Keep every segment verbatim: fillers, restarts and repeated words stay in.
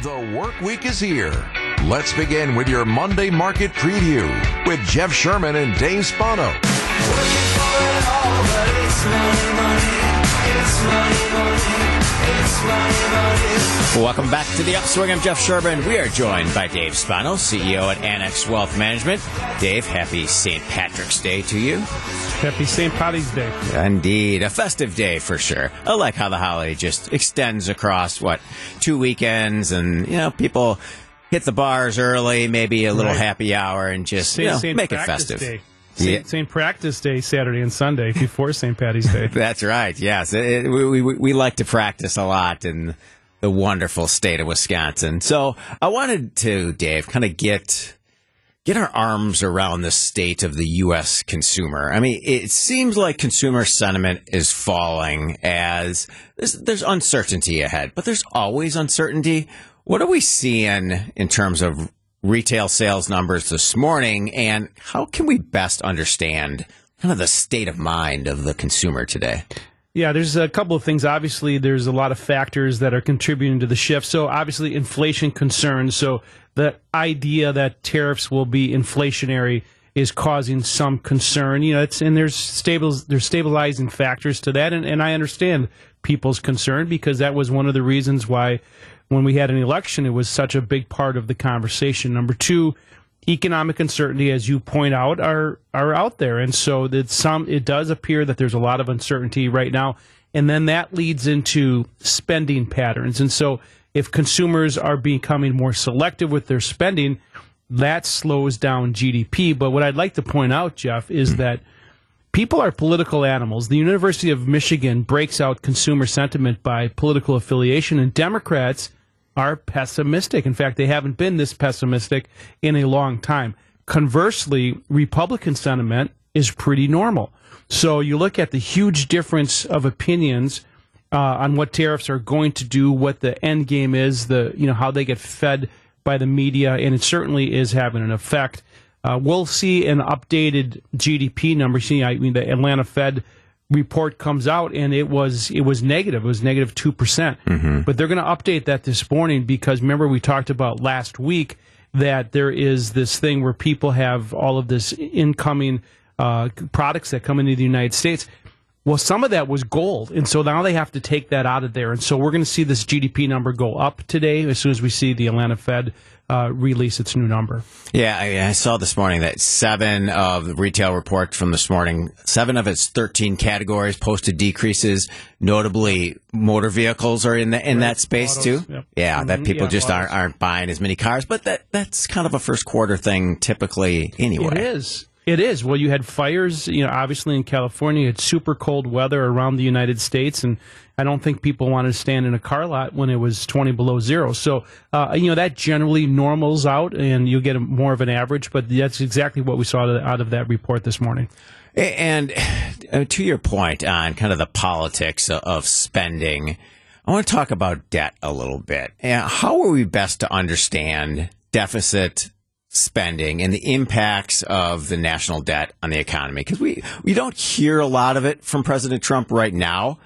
The work week is here. Let's begin with your Monday market preview with Jeff Sherman and Dave Spano. Working for it all, but it's money, money. It's money, money. It's money, money. Welcome back to the Upswing. I'm Jeff Sherman. We are joined by Dave Spano, C E O at Annex Wealth Management. Dave, happy Saint Patrick's Day to you. Happy Saint Patty's Day. Indeed. A festive day for sure. I like how the holiday just extends across, what, two weekends, and, you know, people hit the bars early, maybe a little Right. happy hour, and just Saint, you know, Saint make it Practice festive. Day. Saint, Yeah. Saint Practice Day, Saturday and Sunday, before Saint Patty's Day. That's right, yes. It, we, we, we like to practice a lot in the wonderful state of Wisconsin. So I wanted to, Dave, kind of get get our arms around the state of the U S consumer. I mean, it seems like consumer sentiment is falling as there's, there's uncertainty ahead, but there's always uncertainty. What are we seeing in terms of retail sales numbers this morning, and how can we best understand kind of the state of mind of the consumer today? Yeah, there's a couple of things. Obviously, there's a lot of factors that are contributing to the shift. So obviously, inflation concerns. So the idea that tariffs will be inflationary is causing some concern. You know, it's and there's stable there's stabilizing factors to that, and, and I understand people's concern because that was one of the reasons why when we had an election, it was such a big part of the conversation. Number two, economic uncertainty, as you point out, are are out there, and so that some it does appear that there's a lot of uncertainty right now, and then that leads into spending patterns. And so, if consumers are becoming more selective with their spending, that slows down G D P. But what I'd like to point out, Jeff, is that people are political animals. The University of Michigan breaks out consumer sentiment by political affiliation, and Democrats are pessimistic. In fact, they haven't been this pessimistic in a long time. Conversely, Republican sentiment is pretty normal. So you look at the huge difference of opinions uh, on what tariffs are going to do, what the end game is, the you know how they get fed by the media, and it certainly is having an effect. Uh, we'll see an updated G D P number. See, I mean, the Atlanta Fed report comes out, and it was it was negative. It was negative two percent. Mm-hmm. But they're going to update that this morning because remember we talked about last week that there is this thing where people have all of this incoming uh, products that come into the United States. Well, some of that was gold, and so now they have to take that out of there. And so we're going to see this G D P number go up today as soon as we see the Atlanta Fed uh, release its new number. Yeah, I, I saw this morning that seven of the retail report from this morning, seven of its thirteen categories posted decreases. Notably, motor vehicles are in the, in Right. that space Autos, too. yep. Yeah, that Mhm, people yeah, just aren't, autos. aren't buying as many cars, but that that's kind of a first quarter thing typically anyway. It is. It is. Well, you had fires, you know, obviously in California. You had super cold weather around the United States, and I don't think people wanted to stand in a car lot when it was twenty below zero. So, uh, you know, that generally normals out, and you get a, more of an average, but that's exactly what we saw out of, out of that report this morning. And uh, to your point on kind of the politics of, of spending, I want to talk about debt a little bit. And how are we best to understand deficit spending and the impacts of the national debt on the economy? Because we, we don't hear a lot of it from President Trump right now,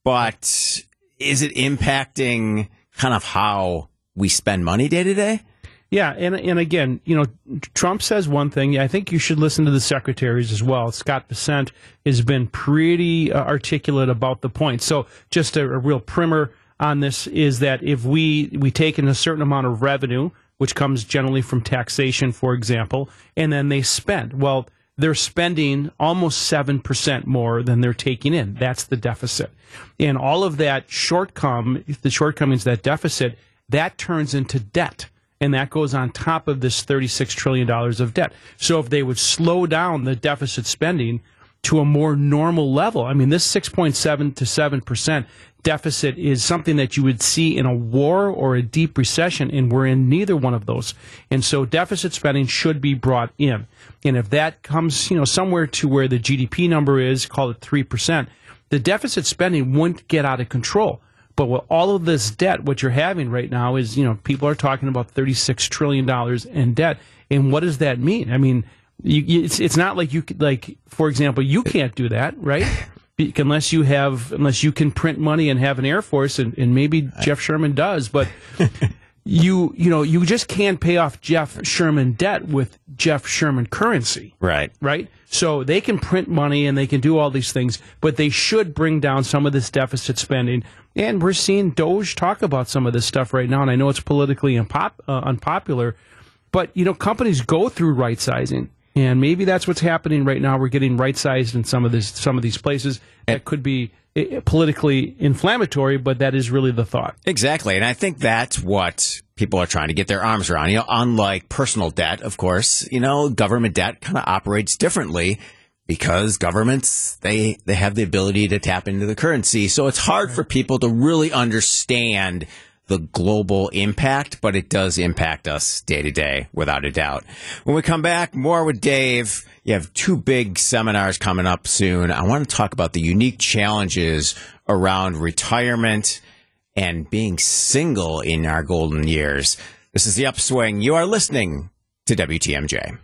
but is it impacting kind of how we spend money day to day? Yeah, and and again, you know, Trump says one thing. I think you should listen to the secretaries as well. Scott Bessent has been pretty uh, articulate about the point. So just a, a real primer on this is that if we, we take in a certain amount of revenue, which comes generally from taxation, for example, and then they spend. Well, they're spending almost seven percent more than they're taking in. That's the deficit. And all of that shortcome, the shortcomings, that deficit, that turns into debt. And that goes on top of this thirty-six trillion dollars of debt. So if they would slow down the deficit spending to a more normal level, I mean, this six point seven to seven percent deficit is something that you would see in a war or a deep recession, and we're in neither one of those. And so deficit spending should be brought in. And if that comes, you know, somewhere to where the G D P number is, call it three percent, the deficit spending wouldn't get out of control. But with all of this debt, what you're having right now is, you know, people are talking about thirty-six trillion dollars in debt. And what does that mean? I mean, you, you, it's, it's not like you could, like, for example, you can't do that, right? Unless you have, unless you can print money and have an Air Force, and, and maybe Jeff Sherman does, but you you know you just can't pay off Jeff Sherman debt with Jeff Sherman currency. Right. Right? So they can print money and they can do all these things, but they should bring down some of this deficit spending. And we're seeing Doge talk about some of this stuff right now, and I know it's politically unpop, uh, unpopular, but you know companies go through right sizing, and maybe that's what's happening right now. We're getting right sized in some of this some of these places that could be politically inflammatory, but that is really the thought. Exactly. And I think that's what people are trying to get their arms around. You know, unlike personal debt, of course, you know, government debt kind of operates differently because governments, they, they have the ability to tap into the currency. So it's hard for people to really understand the global impact, but it does impact us day to day, without a doubt. When we come back, more with Dave. You have two big seminars coming up soon. I want to talk about the unique challenges around retirement and being single in our golden years. This is The Upswing. You are listening to W T M J.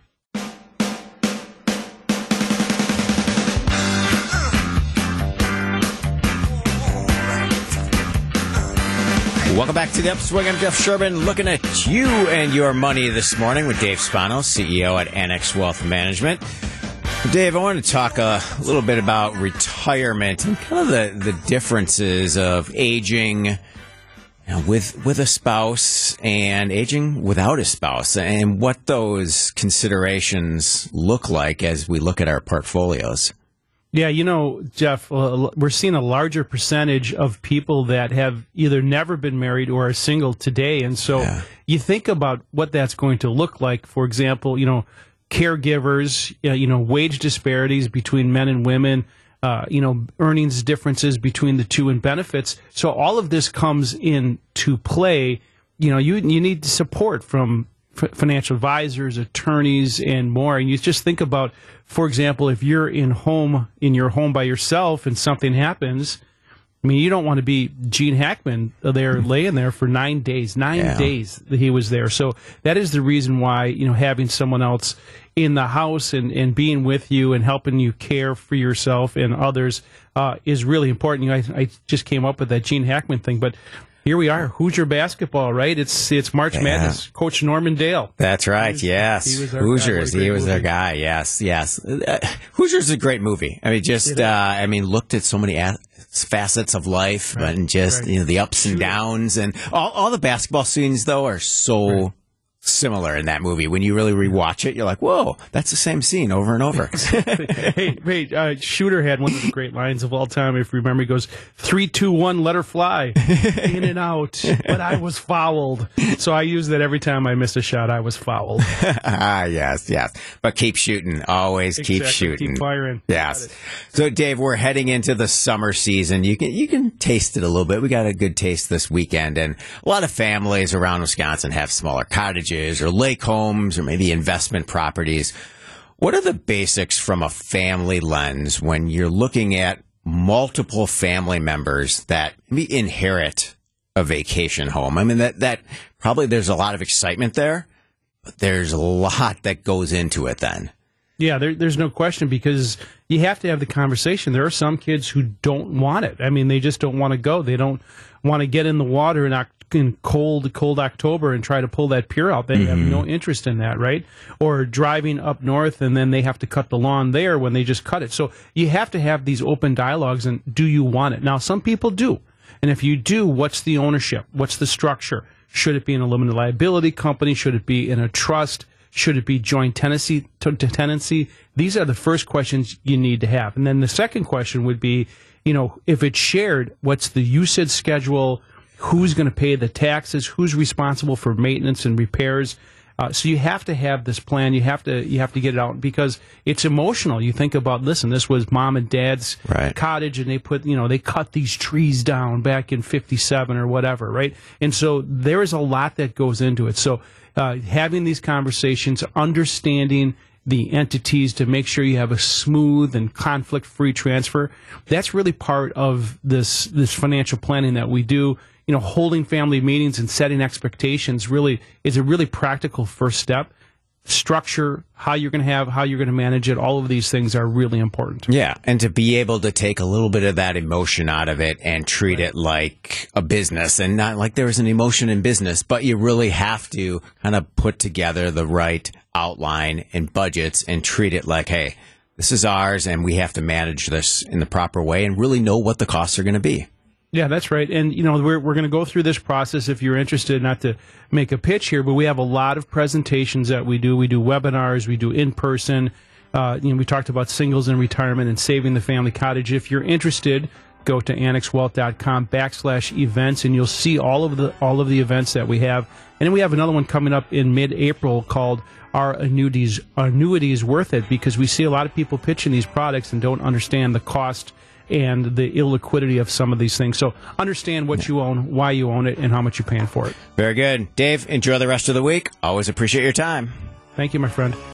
Welcome back to The Upswing. I'm Jeff Sherman, looking at you and your money this morning with Dave Spano, C E O at Annex Wealth Management. Dave, I want to talk a little bit about retirement and kind of the, the differences of aging you know, with with a spouse and aging without a spouse, and what those considerations look like as we look at our portfolios. Yeah, you know, Jeff, uh, we're seeing a larger percentage of people that have either never been married or are single today. And so yeah. you think about what that's going to look like. For example, you know, caregivers, uh, you know, wage disparities between men and women, uh, you know, earnings differences between the two and benefits. So all of this comes into play. You know, you you need support from f- financial advisors, attorneys, and more. And you just think about, for example, if you're in home in your home by yourself and something happens, I mean, you don't want to be Gene Hackman there laying there for nine days. Nine yeah. days that he was there. So that is the reason why, you know, having someone else in the house and, and being with you and helping you care for yourself and others uh, is really important. You know, I, I just came up with that Gene Hackman thing, but here we are. Hoosier basketball, right? It's it's March yeah. Madness. Coach Norman Dale. That's right. Was, yes, he was Hoosiers. Guy. He was movie. their guy. Yes, yes. Uh, Hoosiers is a great movie. I mean, just uh, I mean, looked at so many a- facets of life, right. and just right. you know the ups and downs, and all all the basketball scenes though are so. Right. Similar in that movie. When you really rewatch it, you're like, whoa, that's the same scene over and over. hey, wait, uh, Shooter had one of the great lines of all time. If you remember, he goes, three, two, one, let her fly. In and out. But I was fouled. So I use that every time I missed a shot. I was fouled. ah, yes, yes. But keep shooting. Always exactly. keep shooting. Keep firing. Yes. So, Dave, we're heading into the summer season. You can you can taste it a little bit. We got a good taste this weekend. And a lot of families around Wisconsin have smaller cottages or lake homes or maybe investment properties. What are the basics from a family lens when you're looking at multiple family members that maybe inherit a vacation home? I mean, that, that probably there's a lot of excitement there, but there's a lot that goes into it then. Yeah, there, there's no question, because you have to have the conversation. There are some kids who don't want it. I mean, they just don't want to go. They don't want to get in the water in, in cold, cold October and try to pull that pier out. They mm-hmm. have no interest in that, right? Or driving up north and then they have to cut the lawn there when they just cut it. So you have to have these open dialogues, and do you want it? Now, some people do. And if you do, what's the ownership? What's the structure? Should it be in a limited liability company? Should it be in a trust? Should it be joint tenancy? T- tenancy? These are the first questions you need to have. And then the second question would be, you know, if it's shared, what's the usage schedule? Who's going to pay the taxes? Who's responsible for maintenance and repairs? Uh, so you have to have this plan. You have to you have to get it out, because it's emotional. You think about, listen, this was mom and dad's right. cottage, and they put, you know, they cut these trees down back in fifty-seven or whatever, right? And so there is a lot that goes into it. So uh, having these conversations, understanding the entities to make sure you have a smooth and conflict-free transfer, that's really part of this this financial planning that we do. You know, holding family meetings and setting expectations really is a really practical first step. structure, how you're going to have, how you're going to manage it. All of these things are really important. Yeah, and to be able to take a little bit of that emotion out of it and treat it like a business, and not like there is an emotion in business, but you really have to kind of put together the right outline and budgets and treat it like, hey, this is ours, and we have to manage this in the proper way and really know what the costs are going to be. Yeah, that's right. And, you know, we're, we're going to go through this process if you're interested, not to make a pitch here, but we have a lot of presentations that we do. We do webinars, we do in-person. Uh, you know, we talked about singles and retirement and saving the family cottage. If you're interested, go to annexwealth.com backslash events, and you'll see all of the all of the events that we have. And then we have another one coming up in mid-April called Are Annuities, Annuities Worth It? Because we see a lot of people pitching these products and don't understand the cost and the illiquidity of some of these things. So understand what you own, why you own it, and how much you're paying for it. Very good. Dave, enjoy the rest of the week. Always appreciate your time. Thank you, my friend.